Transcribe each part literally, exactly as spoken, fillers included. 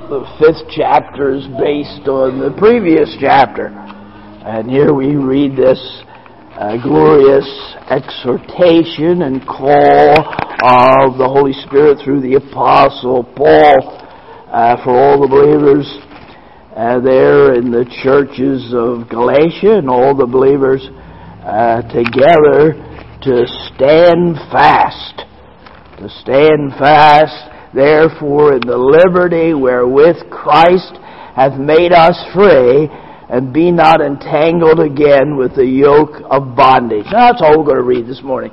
the fifth chapter is based on the previous chapter. And here we read this uh, glorious exhortation and call of the Holy Spirit through the Apostle Paul uh, for all the believers uh, there in the churches of Galatia and all the believers uh, together to stand fast. To stand fast, therefore, in the liberty wherewith Christ hath made us free, and be not entangled again with the yoke of bondage. Now, that's all we're going to read this morning.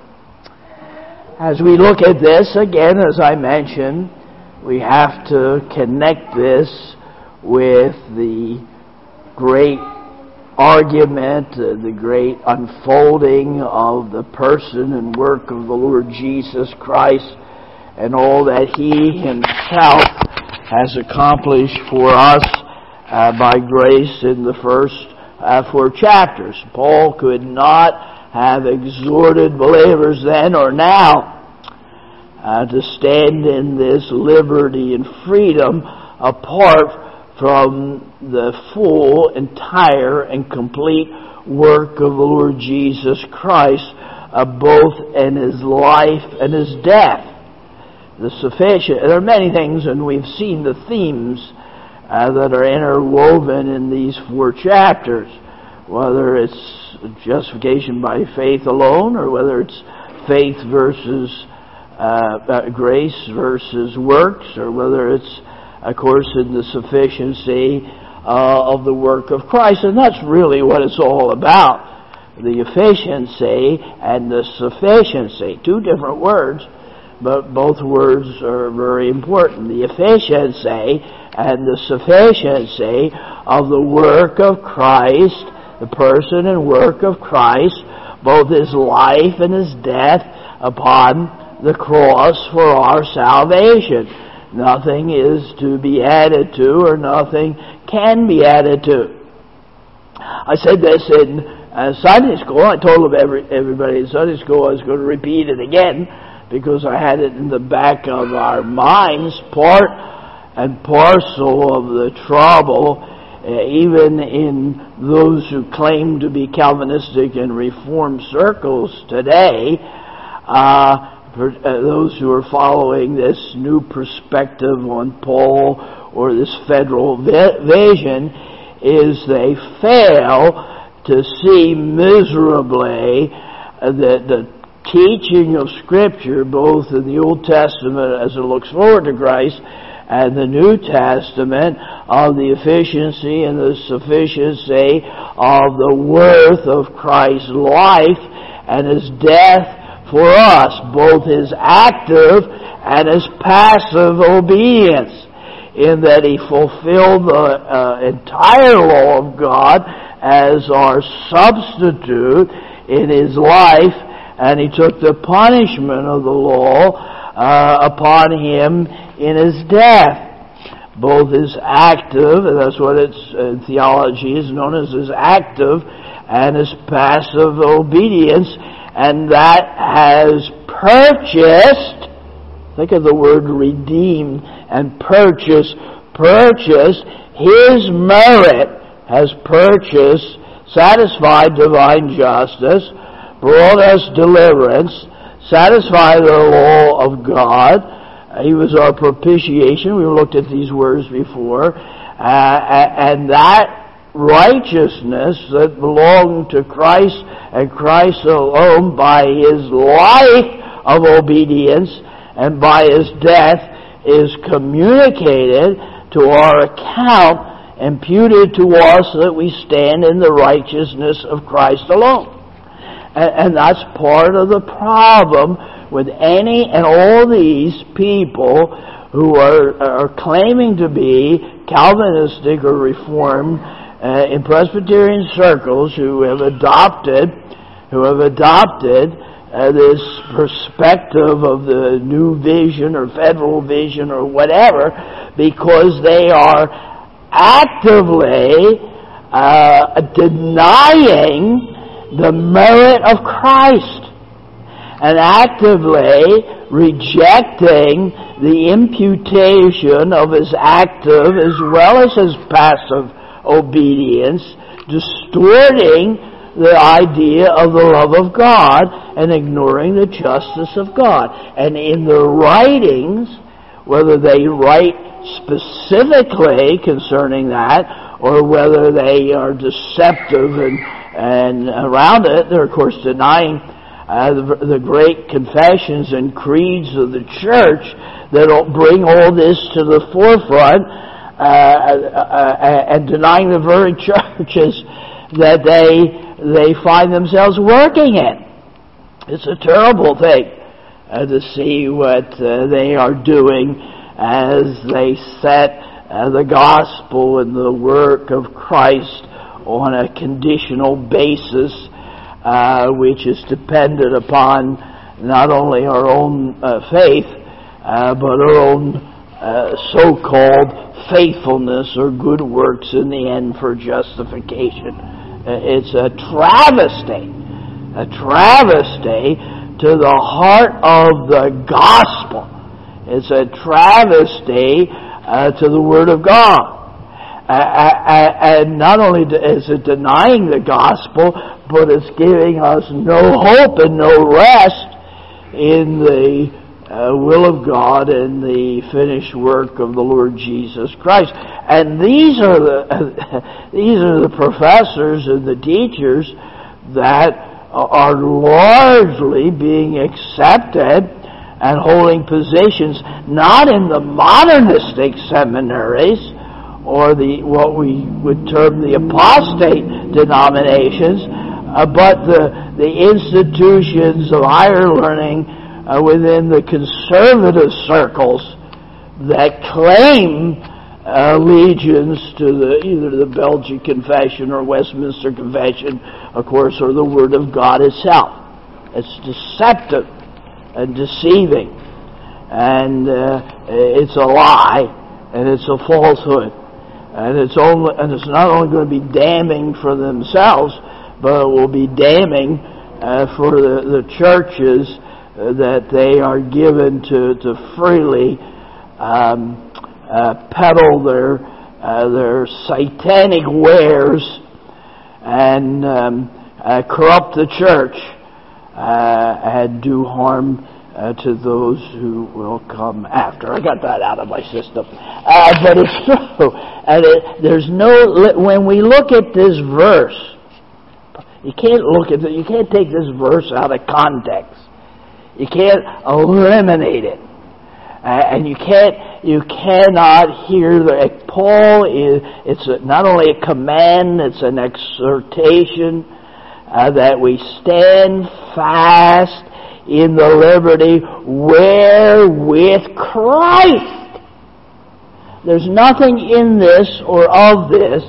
As we look at this, again, as I mentioned, we have to connect this with the great argument, uh, the great unfolding of the person and work of the Lord Jesus Christ and all that He Himself has accomplished for us Uh, by grace in the first uh, four chapters. Paul could not have exhorted believers then or now uh, to stand in this liberty and freedom apart from the full, entire, and complete work of the Lord Jesus Christ, uh, both in His life and His death. The sufficient. There are many things, and we've seen the themes Uh, that are interwoven in these four chapters, whether it's justification by faith alone, or whether it's faith versus uh, uh, grace versus works, or whether it's, of course, in the sufficiency uh, of the work of Christ. And that's really what it's all about, the efficiency and the sufficiency. Two different words, but both words are very important. The efficiency and the sufficiency of the work of Christ, the person and work of Christ, both His life and His death upon the cross for our salvation. Nothing is to be added to, or nothing can be added to. I said this in uh, Sunday school. I told every, everybody in Sunday school I was going to repeat it again, because I had it in the back of our minds, part and parcel of the trouble, uh, even in those who claim to be Calvinistic and Reformed circles today, uh, for, uh, those who are following this new perspective on Paul or this federal vi- vision, is they fail to see miserably uh, that the teaching of Scripture, both in the Old Testament as it looks forward to Christ, and the New Testament, of the efficiency and the sufficiency of the worth of Christ's life and His death for us, both His active and His passive obedience, in that He fulfilled the uh, entire law of God as our substitute in His life, and He took the punishment of the law uh, upon Him in His death. Both His active, and that's what it's in theology is known as His active, and His passive obedience, and that has purchased, think of the word redeemed and purchase, purchase, His merit has purchased, satisfied divine justice, brought us deliverance, satisfied the law of God. He was our propitiation. We looked at these words before. Uh, and that righteousness that belonged to Christ and Christ alone, by His life of obedience and by His death, is communicated to our account, imputed to us, that we stand in the righteousness of Christ alone. And, and that's part of the problem with any and all these people who are, are claiming to be Calvinistic or Reformed uh, in Presbyterian circles, who have adopted, who have adopted uh, this perspective of the new vision or federal vision or whatever, because they are actively uh, denying the merit of Christ, and actively rejecting the imputation of his active as well as his passive obedience, distorting the idea of the love of God and ignoring the justice of God. And in their writings, whether they write specifically concerning that or whether they are deceptive and, and around it, they're of course denying Uh, the, the great confessions and creeds of the church that bring all this to the forefront, uh, uh, and denying the very churches that they they find themselves working in. It's a terrible thing uh, to see what uh, they are doing as they set uh, the gospel and the work of Christ on a conditional basis, Uh, which is dependent upon not only our own uh, faith, uh, but our own uh, so-called faithfulness or good works in the end for justification. Uh, it's a travesty, a travesty to the heart of the gospel. It's a travesty uh, to the Word of God. Uh, uh, and not only is it denying the gospel, but it's giving us no hope and no rest in the uh, will of God and the finished work of the Lord Jesus Christ. And these are the uh, these are the professors and the teachers that are largely being accepted and holding positions not in the modernistic seminaries or the what we would term the apostate denominations, uh, but the the institutions of higher learning uh, within the conservative circles that claim uh, allegiance to the either the Belgian Confession or Westminster Confession, of course, or the Word of God itself. It's deceptive and deceiving, and uh, it's a lie, and it's a falsehood. And it's only, and it's not only going to be damning for themselves, but it will be damning uh, for the, the churches uh, that they are given to to freely um, uh, peddle their uh, their satanic wares and um, uh, corrupt the church uh, and do harm Uh, to those who will come after. I got that out of my system. Uh, but it's true. And it, there's no, when we look at this verse, you can't look at it, you can't take this verse out of context. You can't eliminate it. Uh, and you can't, you cannot hear the, Paul is, it's a, not only a command, it's an exhortation uh, that we stand fast in the liberty wherewith Christ. There's nothing in this or of this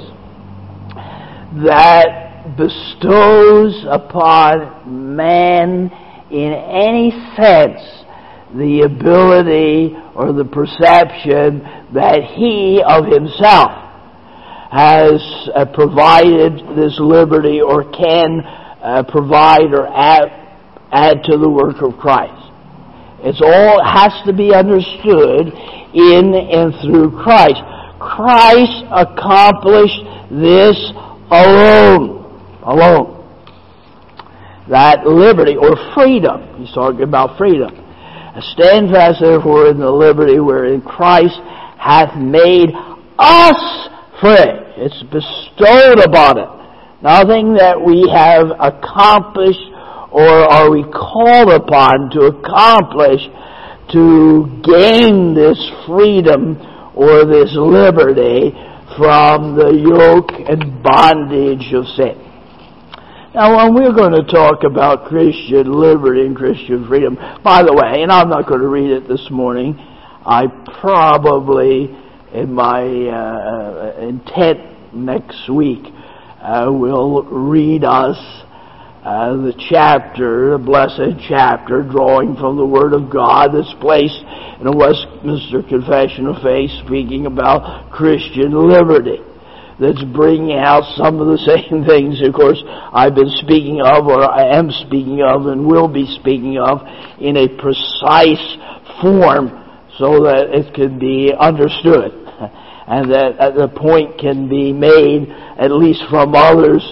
that bestows upon man in any sense the ability or the perception that he of himself has uh, provided this liberty or can uh, provide or add add to the work of Christ. It's all has to be understood in and through Christ. Christ accomplished this alone. Alone. That liberty or freedom. He's talking about freedom. Stand fast therefore in the liberty wherein Christ hath made us free. It's bestowed upon it. Nothing that we have accomplished or are we called upon to accomplish to gain this freedom or this liberty from the yoke and bondage of sin? Now, when we're going to talk about Christian liberty and Christian freedom, by the way, and I'm not going to read it this morning, I probably, in my uh, intent next week, uh, will read us Uh, the chapter, the blessed chapter, drawing from the Word of God that's placed in the Westminster Confession of Faith, speaking about Christian liberty. that's bringing out some of the same things, of course, I've been speaking of, or I am speaking of, and will be speaking of in a precise form so that it can be understood, and that the point can be made, at least from others,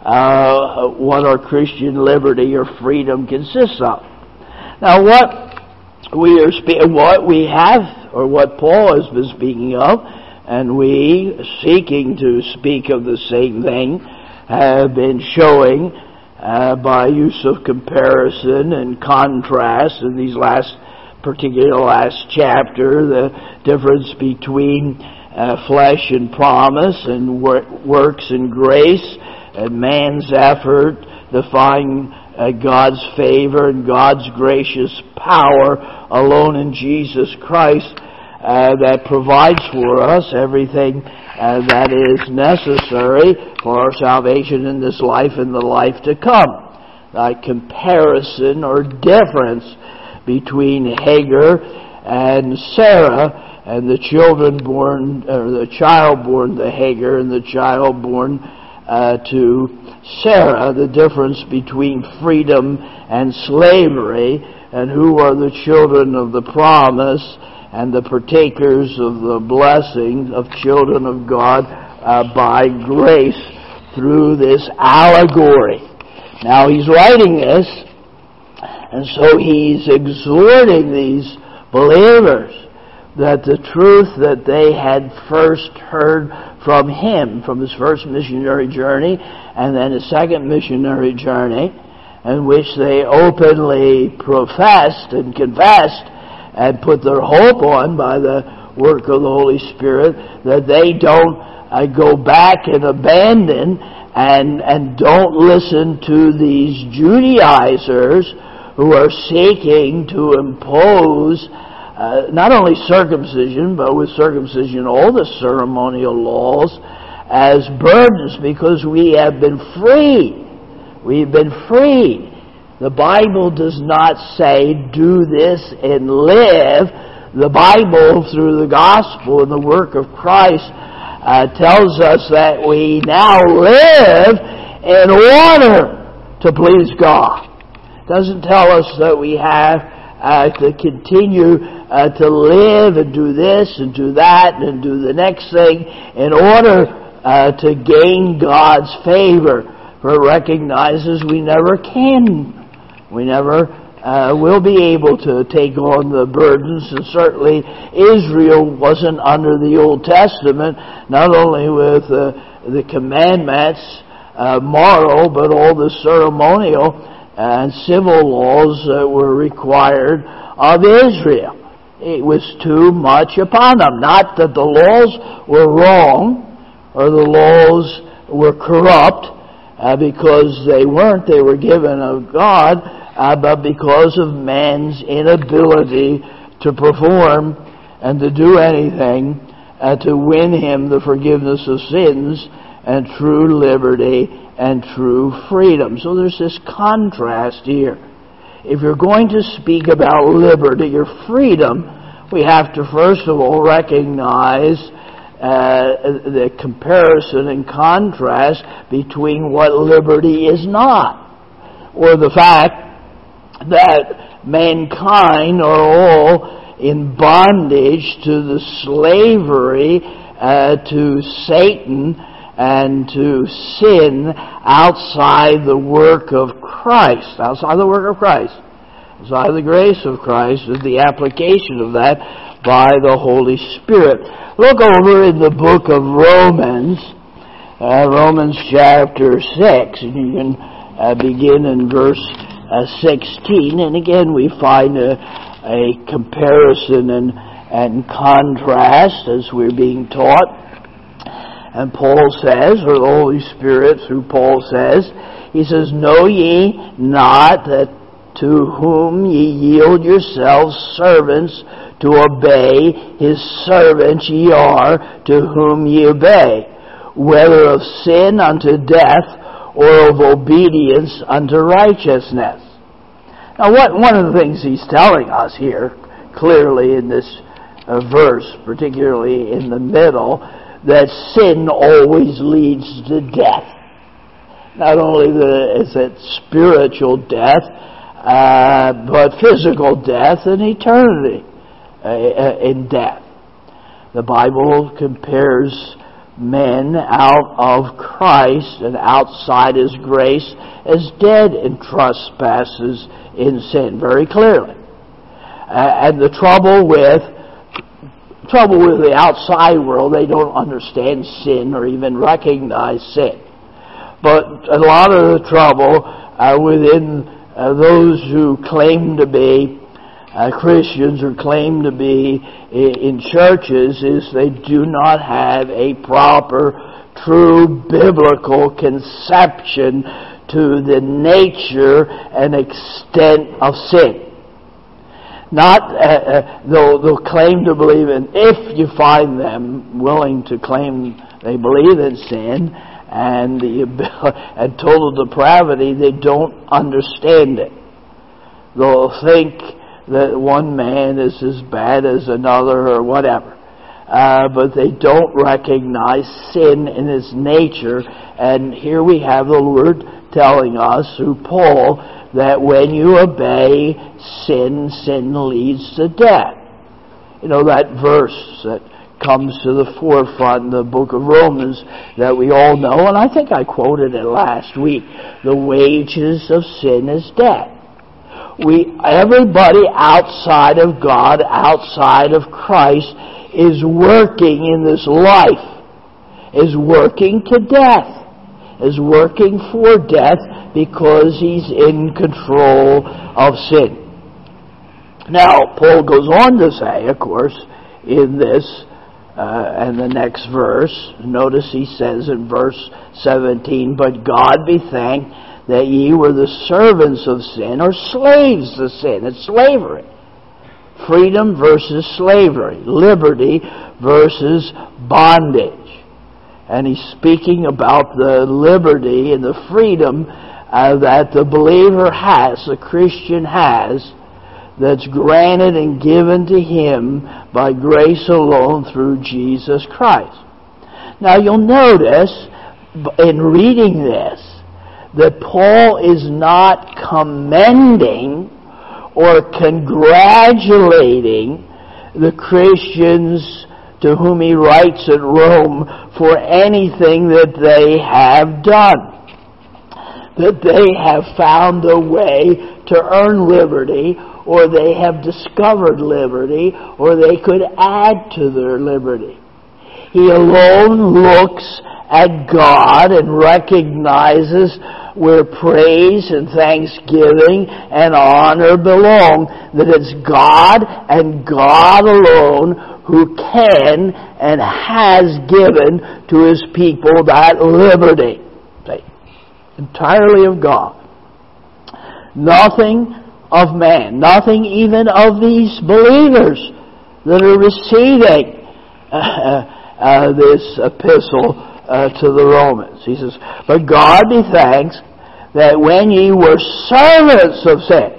uh, what our Christian liberty or freedom consists of. Now, what we are spe- what we have, or what Paul has been speaking of, and we, seeking to speak of the same thing, have been showing uh, by use of comparison and contrast in these last, particular last chapter, the difference between uh, flesh and promise and wor- works and grace, and man's effort defying uh, God's favor and God's gracious power alone in Jesus Christ, Uh, that provides for us everything uh, that is necessary for our salvation in this life and the life to come. A comparison or difference between Hagar and Sarah, and the children born, or the child born to Hagar and the child born uh, to Sarah, the difference between freedom and slavery, and who are the children of the promise and the partakers of the blessing of children of God uh, by grace through this allegory. Now he's writing this, and so he's exhorting these believers that the truth that they had first heard from him, from his first missionary journey, and then his second missionary journey, in which they openly professed and confessed and put their hope on by the work of the Holy Spirit, that they don't uh, go back and abandon and and don't listen to these Judaizers who are seeking to impose uh, not only circumcision, but with circumcision all the ceremonial laws as burdens, because we have been freed. We've been freed. The Bible does not say, do this and live. The Bible, through the gospel and the work of Christ, uh, tells us that we now live in order to please God. It doesn't tell us that we have uh, to continue uh, to live and do this and do that and do the next thing in order uh, to gain God's favor. For it recognizes we never can. We never uh, will be able to take on the burdens, and certainly Israel wasn't under the Old Testament, not only with uh, the commandments, uh, moral, but all the ceremonial and civil laws that were required of Israel. It was too much upon them. Not that the laws were wrong or the laws were corrupt, uh, because they weren't. They were given of God. Uh, but because of man's inability to perform and to do anything uh, to win him the forgiveness of sins and true liberty and true freedom. So there's this contrast here. If you're going to speak about liberty or freedom, we have to first of all recognize uh, the comparison and contrast between what liberty is not, or the fact that mankind are all in bondage to the slavery uh, to Satan and to sin outside the work of Christ, outside the work of Christ, outside the grace of Christ, is the application of that by the Holy Spirit. Look over in the book of Romans, uh, Romans chapter six, and you can uh, begin in verse Uh, sixteen, and again we find a, a comparison and, and contrast as we're being taught. And Paul says, or the Holy Spirit through Paul says, he says, know ye not that to whom ye yield yourselves servants to obey, his servants ye are to whom ye obey, whether of sin unto death, or of obedience unto righteousness. Now, what, one of the things he's telling us here, clearly in this uh, verse, particularly in the middle, that sin always leads to death. Not only the, is it spiritual death, uh, but physical death and eternity uh, in death. The Bible compares men out of Christ and outside His grace as dead in trespasses in sin, very clearly. Uh, and the trouble with trouble with the outside world, they don't understand sin or even recognize sin. But a lot of the trouble uh, within uh, those who claim to be uh, Christians or claim to be in churches is they do not have a proper, true biblical conception to the nature and extent of sin. Not, uh, uh, they'll, they'll claim to believe in, if you find them willing to claim they believe in sin and the and total depravity, they don't understand it. They'll think that one man is as bad as another or whatever. Uh, but they don't recognize sin in its nature. And here we have the Lord telling us through Paul that when you obey sin, sin leads to death. You know, that verse that comes to the forefront in the book of Romans that we all know, and I think I quoted it last week, the wages of sin is death. We, everybody outside of God, outside of Christ, is working in this life, is working to death, is working for death because he's in control of sin. Now, Paul goes on to say, of course, in this, uh, and the next verse, notice he says in verse seventeen, "But God be thanked that ye were the servants of sin," or slaves to sin. It's slavery. Freedom versus slavery. Liberty versus bondage. And he's speaking about the liberty and the freedom uh, that the believer has, the Christian has, that's granted and given to him by grace alone through Jesus Christ. Now you'll notice in reading this that Paul is not commending or congratulating the Christians to whom he writes at Rome for anything that they have done. That they have found a way to earn liberty, or they have discovered liberty, or they could add to their liberty. He alone looks at God and recognizes where praise and thanksgiving and honor belong, that it's God and God alone who can and has given to His people that liberty. See, entirely of God. Nothing of man, nothing even of these believers that are receiving uh, uh, this epistle Uh, to the Romans. He says, "But God be thanks that when ye were servants of sin."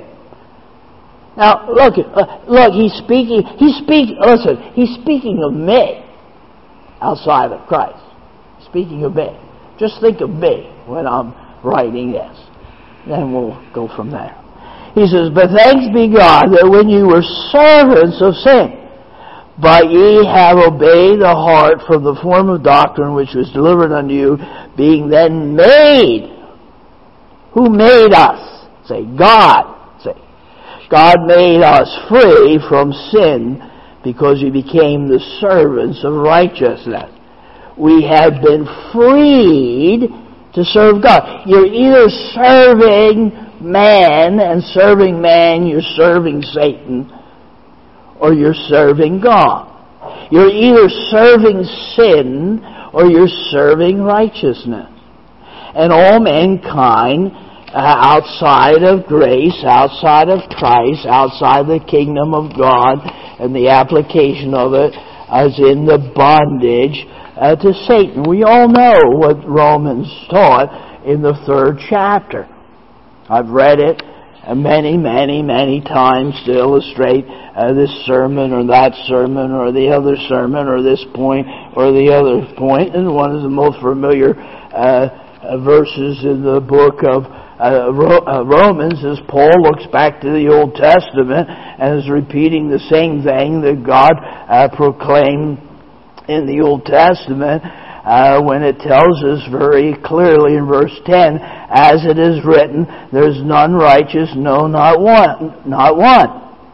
Now, look, uh, look, he's speaking, he's speaking, listen, he's speaking of me outside of Christ. Speaking of me. Just think of me when I'm writing this. Then we'll go from there. He says, "But thanks be God that when you were servants of sin, but ye have obeyed the heart from the form of doctrine which was delivered unto you, being then made." Who made us? Say, God. Say, God made us free from sin because we became the servants of righteousness. We have been freed to serve God. You're either serving man, and serving man, you're serving Satan, or you're serving God. You're either serving sin or you're serving righteousness. And all mankind uh, outside of grace, outside of Christ, outside the kingdom of God and the application of it as in the bondage uh, to Satan. We all know what Romans taught in the third chapter. I've read it uh, many, many, many times to illustrate uh, this sermon or that sermon or the other sermon or this point or the other point. And one of the most familiar uh, uh, verses in the book of uh, Ro- uh, Romans is Paul looks back to the Old Testament and is repeating the same thing that God uh, proclaimed in the Old Testament. Uh, when it tells us very clearly in verse ten, as it is written, there's none righteous, no, not one, not one.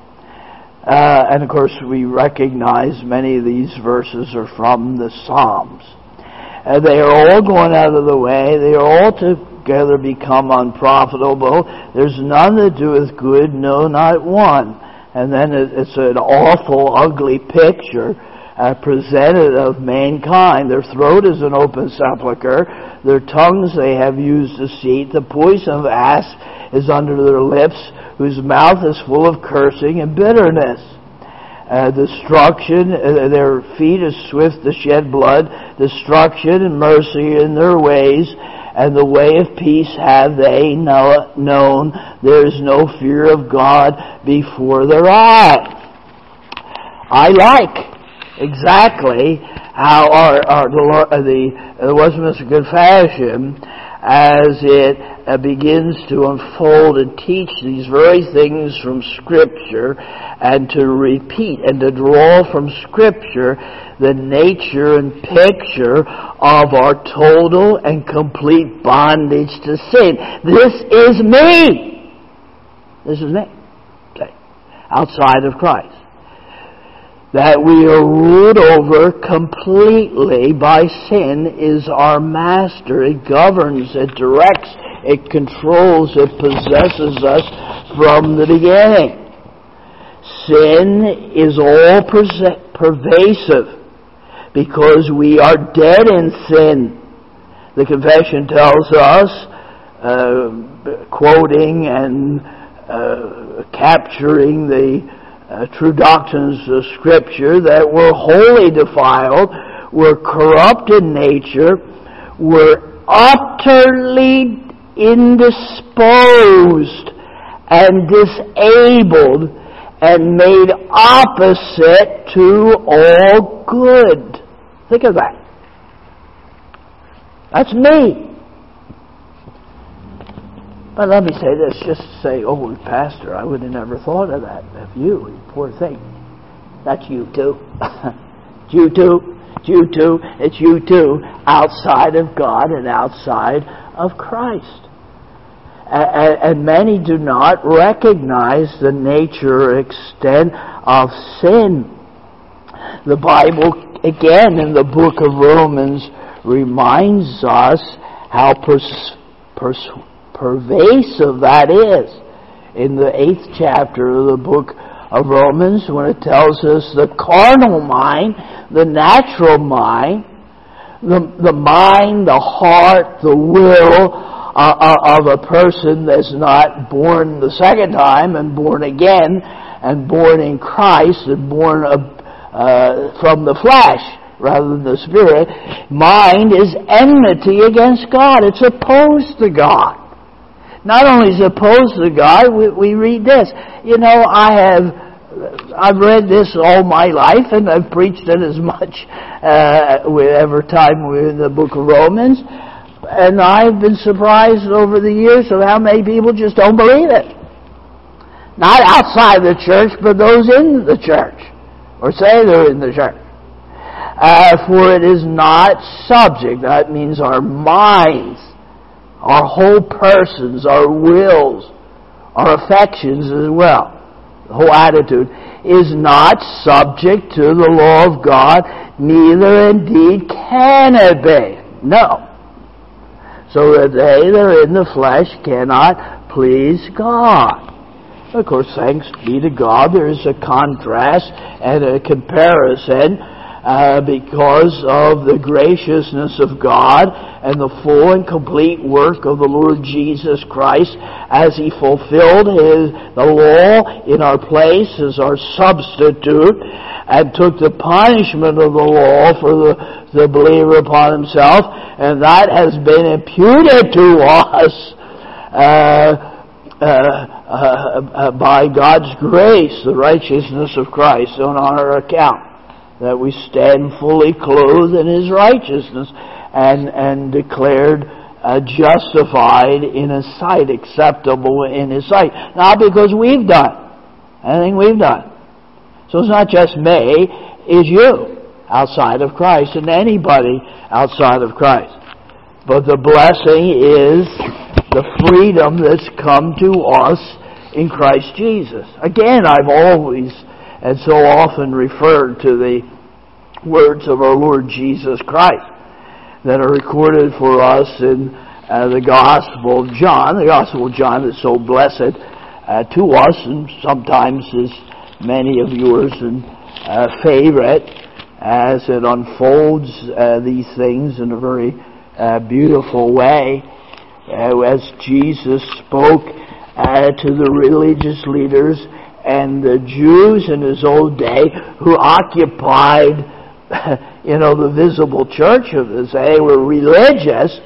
Uh, and of course we recognize many of these verses are from the Psalms. Uh, they are all going out of the way, they are all together become unprofitable, there's none that doeth good, no, not one. And then it's an awful, ugly picture Uh, presented of mankind. Their throat is an open sepulchre. Their tongues they have used deceit. The poison of asp is under their lips, whose mouth is full of cursing and bitterness. Uh, destruction, uh, their feet is swift to shed blood. Destruction and mercy in their ways, and the way of peace have they know, known. There is no fear of God before their eyes. I like exactly how our, our the, the Westminster Confession, as it uh, begins to unfold and teach these very things from Scripture, and to repeat and to draw from Scripture the nature and picture of our total and complete bondage to sin. This is me. This is me. Okay. Outside of Christ. That we are ruled over completely by sin is our master. It governs, it directs, it controls, it possesses us from the beginning. Sin is all pervasive because we are dead in sin. The confession tells us, uh, quoting and uh, capturing the Uh, true doctrines of Scripture, that we're wholly defiled, we're corrupt in nature, we're utterly indisposed and disabled and made opposite to all good. Think of that. That's me. But let me say this, just to say, oh, Pastor, I would have never thought of that. Of you, you poor thing. That's you too. It's you too. It's you too. It's you too. Outside of God and outside of Christ. And, and many do not recognize the nature or extent of sin. The Bible, again, in the book of Romans, reminds us how pers- pers- pervasive that is. In the eighth chapter of the book of Romans, when it tells us the carnal mind, the natural mind, the, the mind, the heart, the will uh, of a person that's not born the second time and born again and born in Christ and born of, uh, from the flesh rather than the Spirit, mind is enmity against God. It's opposed to God. Not only is it opposed to God, we, we read this. You know, I have, I've read this all my life, and I've preached it as much uh, every time we're in the book of Romans, and I've been surprised over the years of how many people just don't believe it. Not outside the church, but those in the church, or say they're in the church. Uh, for it is not subject, that means our minds, our whole persons, our wills, our affections as well, the whole attitude, is not subject to the law of God, neither indeed can it be. No. So that they that are in the flesh cannot please God. Of course, thanks be to God, there is a contrast and a comparison Uh, because of the graciousness of God and the full and complete work of the Lord Jesus Christ as He fulfilled His the law in our place as our substitute and took the punishment of the law for the, the believer upon Himself, and that has been imputed to us uh, uh, uh, by God's grace, the righteousness of Christ on our account, that we stand fully clothed in His righteousness and, and declared uh, justified in His sight, acceptable in His sight. Not because we've done anything we've done. So it's not just me, it's you outside of Christ and anybody outside of Christ. But the blessing is the freedom that's come to us in Christ Jesus. Again, I've always and so often referred to the words of our Lord Jesus Christ that are recorded for us in uh, the Gospel of John. The Gospel of John is so blessed uh, to us, and sometimes is many of yours and uh, favorite, as it unfolds uh, these things in a very uh, beautiful way, uh, as Jesus spoke uh, to the religious leaders and the Jews in His old day who occupied, you know, the visible church of His day. They were religious,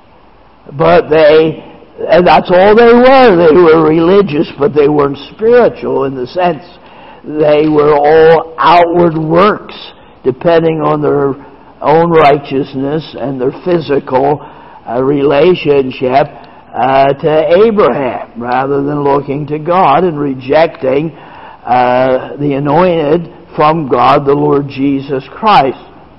but they, and that's all they were. They were religious, but they weren't spiritual in the sense they were all outward works, depending on their own righteousness and their physical uh, relationship uh, to Abraham, rather than looking to God and rejecting uh, the anointed from God, the Lord Jesus Christ.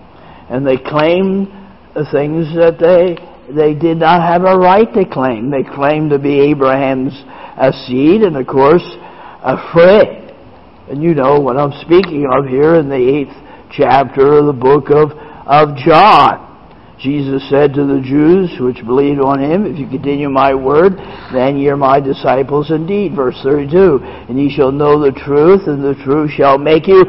And they claimed things that they they did not have a right to claim. They claimed to be Abraham's uh, seed, and of course, uh, free. And you know what I'm speaking of here in the eighth chapter of the book of, of John. Jesus said to the Jews which believed on Him, if you continue my word, then ye are my disciples indeed. Verse thirty-two, and ye shall know the truth, and the truth shall make you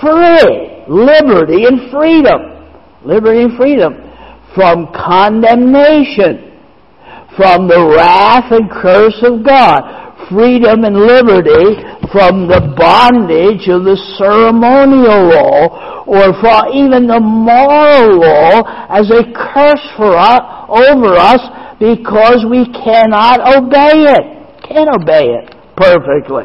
free. Liberty and freedom. Liberty and freedom from condemnation, from the wrath and curse of God. Freedom and liberty from the bondage of the ceremonial law, or from even the moral law as a curse for us, over us, because we cannot obey it. Can't obey it perfectly.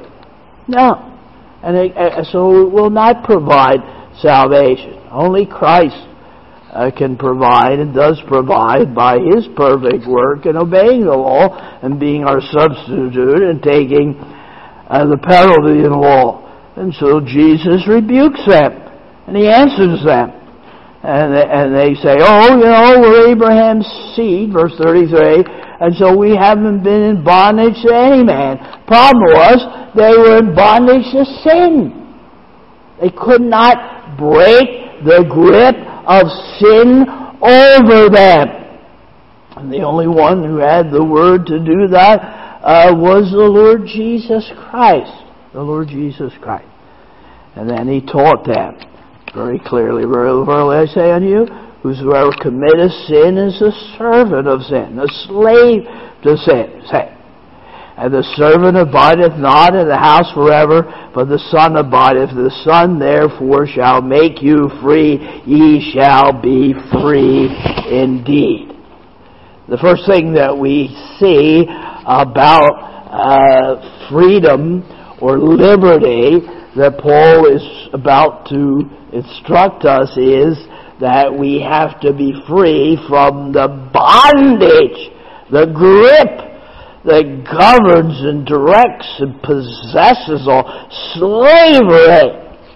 No. And it, so it will not provide salvation. Only Christ Uh, can provide and does provide by His perfect work in obeying the law and being our substitute and taking uh, the penalty in law. And so Jesus rebukes them and He answers them. And they, and they say, oh, you know, we're Abraham's seed, verse thirty-three, and so we haven't been in bondage to any man. Problem was, they were in bondage to sin. They could not break the grip of sin over them. And the only one who had the word to do that uh, was the Lord Jesus Christ. The Lord Jesus Christ. And then He taught them very clearly, very verily I say unto you, whosoever committeth sin is a servant of sin, a slave to sin. Say. And the servant abideth not in the house forever, but the Son abideth. The Son therefore shall make you free. Ye shall be free indeed. The first thing that we see about uh, freedom or liberty that Paul is about to instruct us is that we have to be free from the bondage, the grip that governs and directs and possesses all slavery.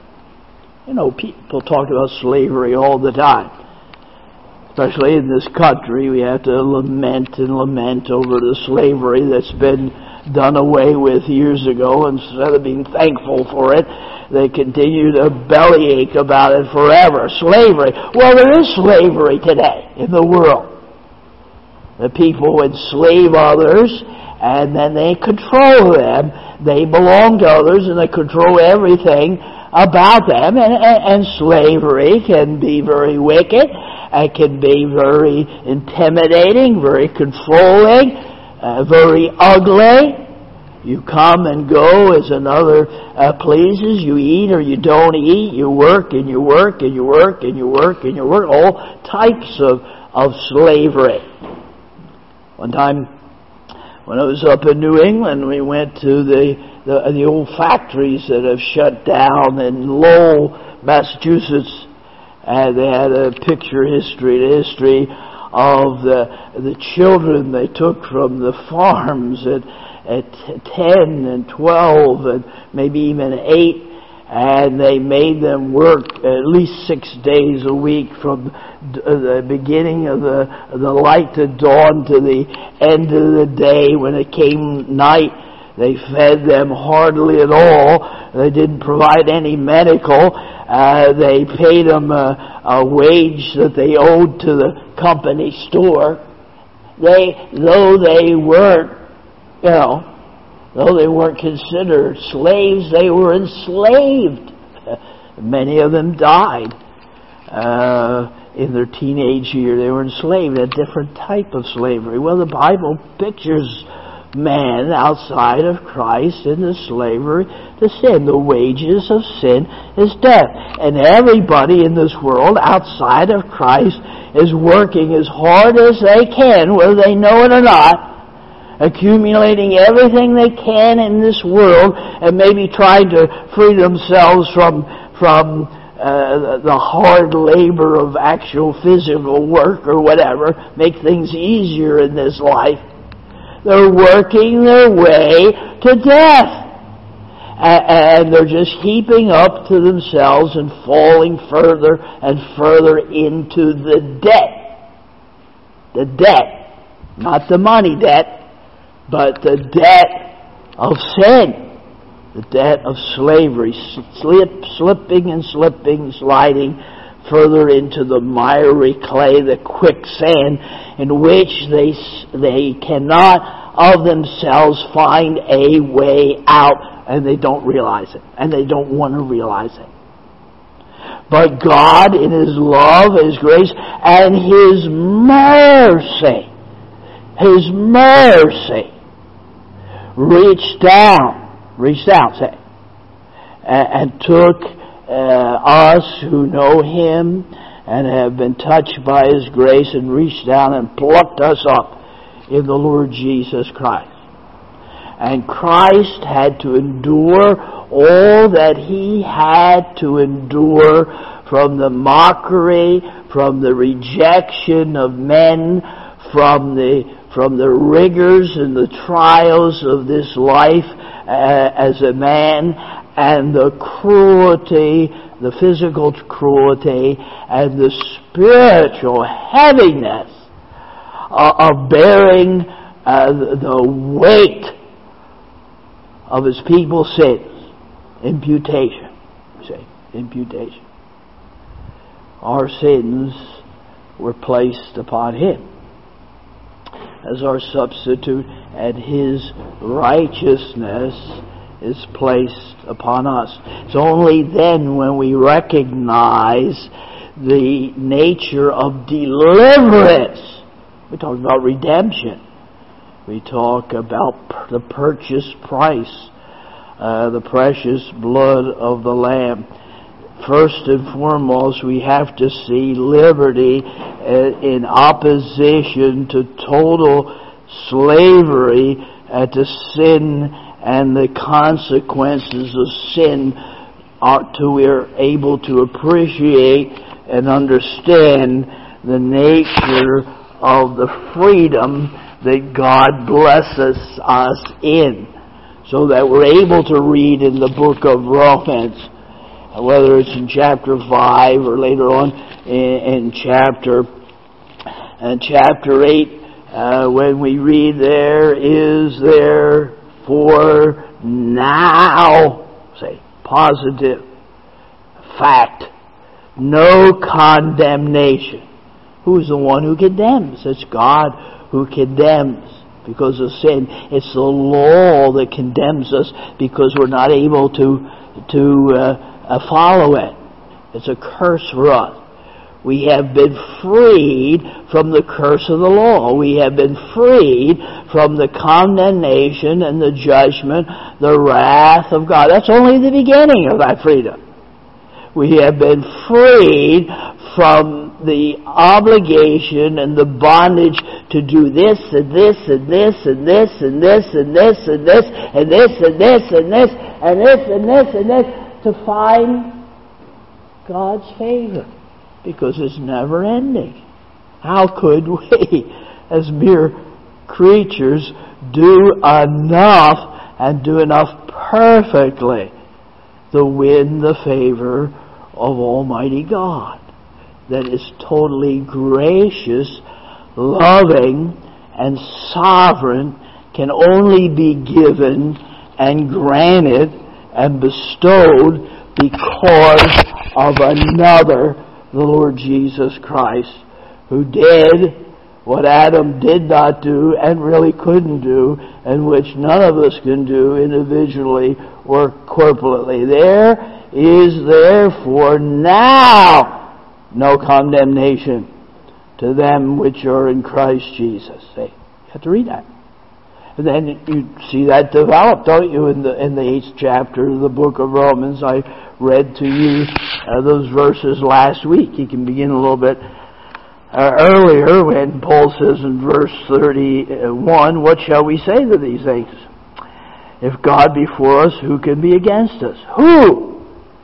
You know, people talk about slavery all the time. Especially in this country, we have to lament and lament over the slavery that's been done away with years ago. Instead of being thankful for it, they continue to bellyache about it forever. Slavery. Well, there is slavery today in the world. The people enslave others, and then they control them. They belong to others, and they control everything about them. And, and, and slavery can be very wicked. It can be very intimidating, very controlling, uh, very ugly. You come and go as another uh, pleases. You eat or you don't eat. You work and you work and you work and you work and you work. All types of, of slavery. One time When I was up in New England, we went to the, the, the old factories that have shut down in Lowell, Massachusetts. And they had a picture history, the history of the the children they took from the farms at at ten and twelve and maybe even eight, and they made them work at least six days a week from the beginning of the the light to dawn to the end of the day. When it came night, they fed them hardly at all. They didn't provide any medical. Uh, they paid them a, a wage that they owed to the company store. They, though they weren't, you know, though they weren't considered slaves, they were enslaved. Many of them died uh, in their teenage year. They were enslaved, a different type of slavery. Well, the Bible pictures man outside of Christ in the slavery to sin. The wages of sin is death. And everybody in this world outside of Christ is working as hard as they can, whether they know it or not, accumulating everything they can in this world, and maybe trying to free themselves from from uh, the hard labor of actual physical work or whatever, make things easier in this life. They're working their way to death. And they're just heaping up to themselves and falling further and further into the debt. The debt. Not the money debt, but the debt of sin. The debt of slavery. Slip, slipping and slipping, sliding further into the miry clay, the quicksand, in which they they cannot of themselves find a way out, and they don't realize it, and they don't want to realize it. But God, in His love, His grace, and His mercy, His mercy, reached down, reached out, say, and, and took Uh, us who know Him and have been touched by His grace and reached down and plucked us up in the Lord Jesus Christ. And Christ had to endure all that He had to endure, from the mockery, from the rejection of men, from the from the rigors and the trials of this life uh, as a man, and the cruelty, the physical cruelty, and the spiritual heaviness uh, of bearing uh, the weight of His people's sins. Imputation. See, imputation. Our sins were placed upon Him as our substitute, and His righteousness is placed upon us. It's only then when we recognize the nature of deliverance. We talk about redemption. We talk about the purchase price, uh, the precious blood of the Lamb. First and foremost, we have to see liberty in opposition to total slavery uh, to sin and the consequences of sin, till we are able to appreciate and understand the nature of the freedom that God blesses us in, so that we're able to read in the book of Romans, whether it's in chapter five or later on in, in chapter in chapter eight, uh, when we read, there is there for now, say, positive fact, no condemnation. Who's the one who condemns? It's God who condemns because of sin. It's the law that condemns us because we're not able to to uh, uh, follow it. It's a curse for us. We have been freed from the curse of the law. We have been freed from the condemnation and the judgment, the wrath of God. That's only the beginning of that freedom. We have been freed from the obligation and the bondage to do this and this and this and this and this and this and this and this and this and this and this and this and this to find God's favor, because it's never ending. How could we, as mere creatures, do enough and do enough perfectly to win the favor of Almighty God, that is totally gracious, loving, and sovereign, can only be given and granted and bestowed because of another, the Lord Jesus Christ, who did what Adam did not do and really couldn't do, and which none of us can do individually or corporately. There is therefore now no condemnation to them which are in Christ Jesus. See, you have to read that. And then you see that developed, don't you, in the in the eighth chapter of the book of Romans. I read to you uh, those verses last week. You can begin a little bit uh, earlier when Paul says in verse thirty-one, "What shall we say to these things? If God be for us, who can be against us?" Who?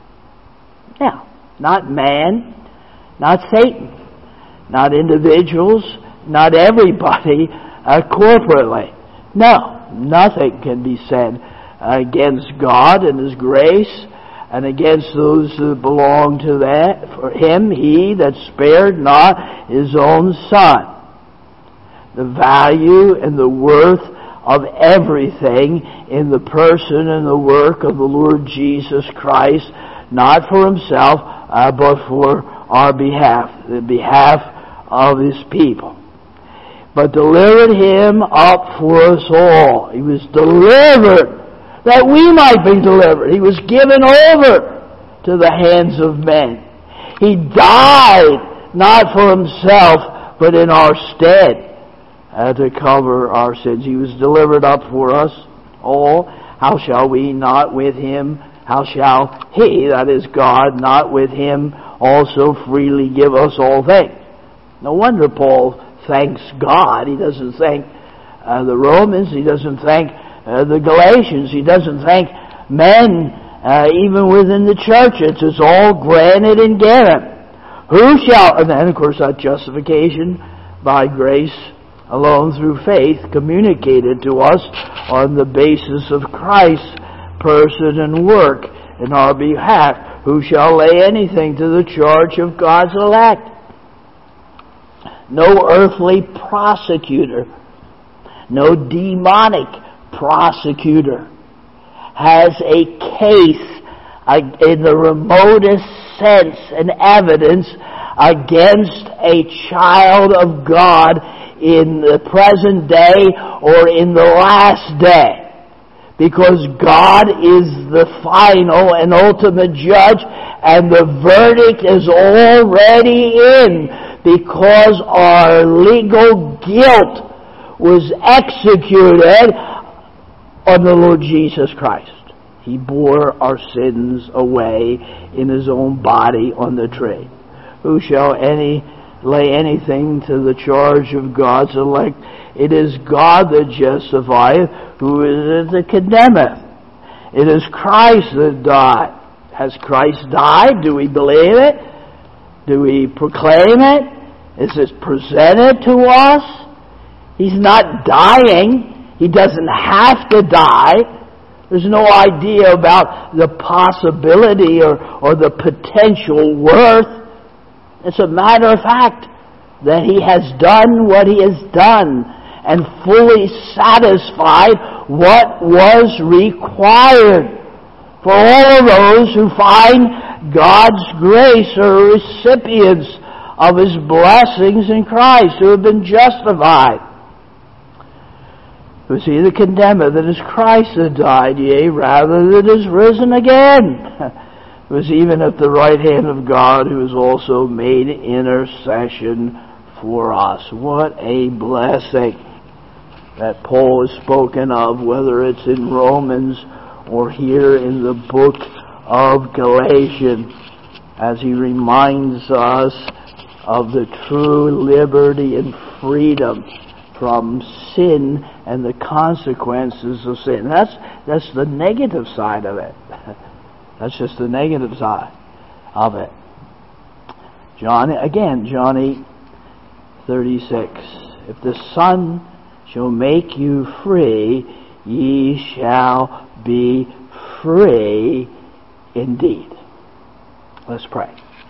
Now, not man, not Satan, not individuals, not everybody uh, corporately. No, nothing can be said against God and His grace, and against those who belong to that. For Him, He that spared not His own Son. The value and the worth of everything in the person and the work of the Lord Jesus Christ, not for Himself, uh, but for our behalf, the behalf of His people. But delivered Him up for us all. He was delivered that we might be delivered. He was given over to the hands of men. He died not for Himself, but in our stead, uh, to cover our sins. He was delivered up for us all. How shall we not with Him, how shall He, that is God, not with Him also freely give us all things? No wonder Paul thanks God. He doesn't thank uh, the Romans. He doesn't thank uh, the Galatians. He doesn't thank men, uh, even within the church. It's, it's all granted and given. Who shall, and then of course that justification by grace alone through faith, communicated to us on the basis of Christ's person and work in our behalf. Who shall lay anything to the charge of God's elect? No earthly prosecutor, no demonic prosecutor has a case in the remotest sense and evidence against a child of God in the present day or in the last day. Because God is the final and ultimate judge, and the verdict is already in, because our legal guilt was executed on the Lord Jesus Christ. He bore our sins away in His own body on the tree. Who shall any lay anything to the charge of God's elect? It is God that justifieth, who is it that condemneth? It is Christ that died. Has Christ died? Do we believe it? Do we proclaim it? Is it presented to us? He's not dying. He doesn't have to die. There's no idea about the possibility or, or the potential worth. It's a matter of fact that He has done what He has done and fully satisfied what was required. For all of those who find God's grace are recipients of His blessings in Christ, who have been justified. Was He the condemner? That is Christ that died, yea, rather that is risen again. Was even at the right hand of God, who has also made intercession for us. What a blessing that Paul has spoken of, whether it's in Romans or here in the book of Galatians, as he reminds us of the true liberty and freedom from sin and the consequences of sin. That's that's the negative side of it. That's just the negative side of it. John again, John eight thirty-six. If the Son shall make you free, ye shall be free indeed. Let's pray.